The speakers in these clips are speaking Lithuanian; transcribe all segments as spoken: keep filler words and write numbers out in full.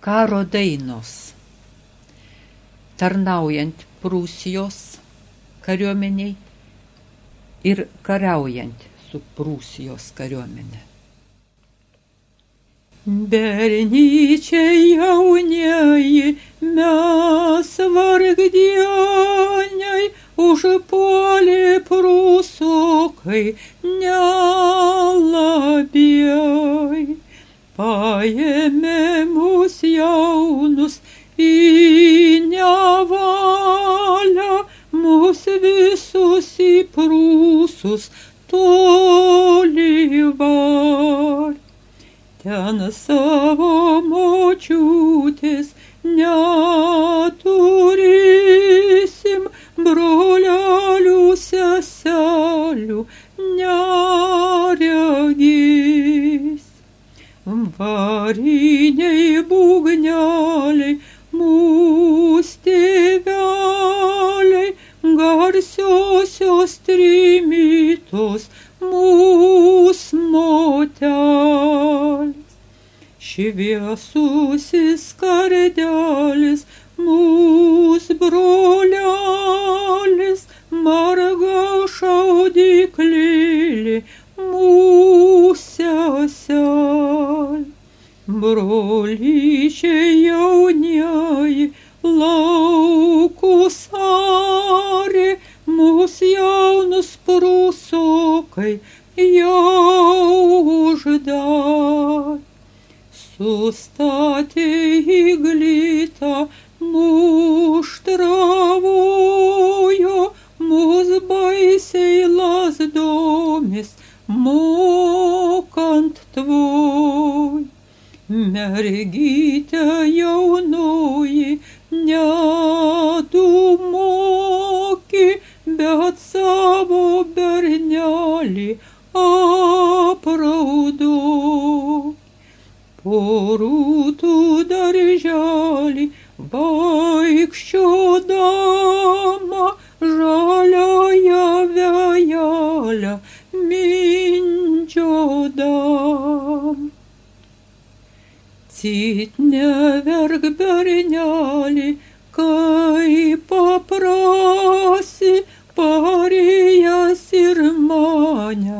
Karo dainos. Tarnaujant Prūsijos kariuomeniai ir kariaujant su Prūsijos kariuomenė. Bernyčiai jaunieji, mes vargdieniai, užpuolė prūsukai nelabiai. Paėmė mus jaunus į nevalią, mus visus į prūsus toli var. Ten savo močiutės neturėsim, brolelių seselių neregės. Variniai būgneliai, mūs tėveliai, garsiosios trimitos, mūs motelis. Šviesusis kardelis, mūs brolelis, marga šaudyklėlė, mūs sesel. Brolyčiai jaunieji, laukus arė, mūs jaunus prūsukai jau uždar. Sustatė į glytą, muštravojo, mus baisiai lazdomis mokant tvoj. Mergytė jaunoji, ne tu moki, bet savo bernelį apraudok. Porūtų darželį vaikščiodama, žaliąją vejelę mindžiodam. Cit neverk bernelį, kai paprasi, parėjęs ir mane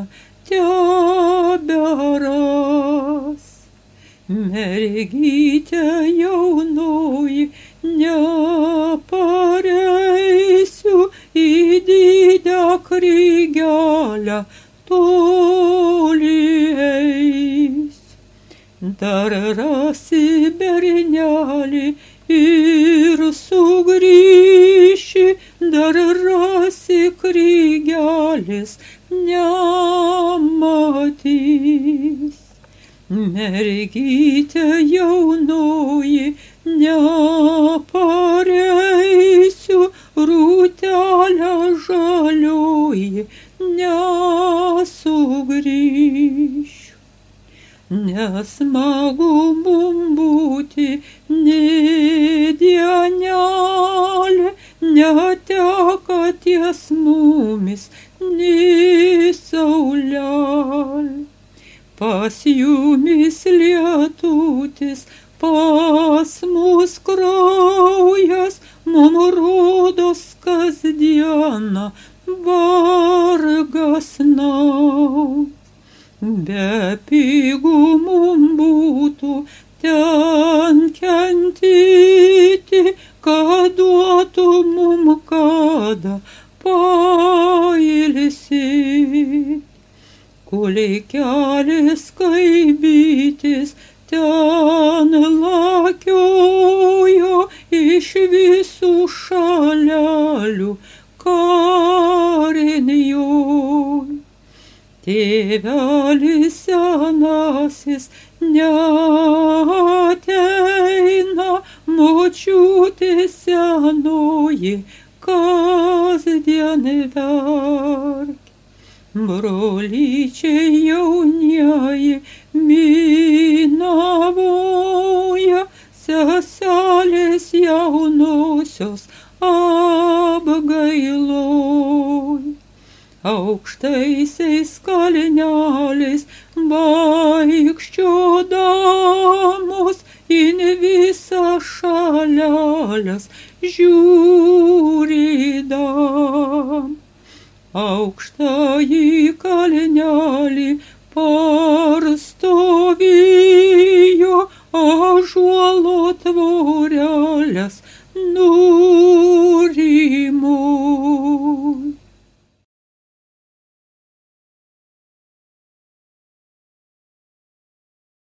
teberas. Mergytė jaunoji, nepareisiu į didę krygelę, toli eis. Dar rasi bernelį ir sugrįši, dar rasi krygelis nematys. Mergytė jaunoji, nepareisiu, rūtelė žalioji, nesugrįšiu. Nesmagu mum būti, nė dienelė, neteka ties mumis, nė saulelė. Pas jumis lietutis, pas mus kraujas, mum rodos kasdieną vargas naus. Bepigu mum būtų ten kentėti, kad duotų mum kada pailsėti. Kuliai kelias kaibytis, ten lakiojo iš visų šalelių karinjoj. Tėvelis senasis neateina, močiutė senoji kasdien verkia. Brolyčiai jaunieji minavoja, seselės jaunosios apgailoj. Aukštaisiais kalneliais vaikščiodamos in vis kelias žiūrėdam. Aukštąjį kalnelį parstovėjo ąžuolas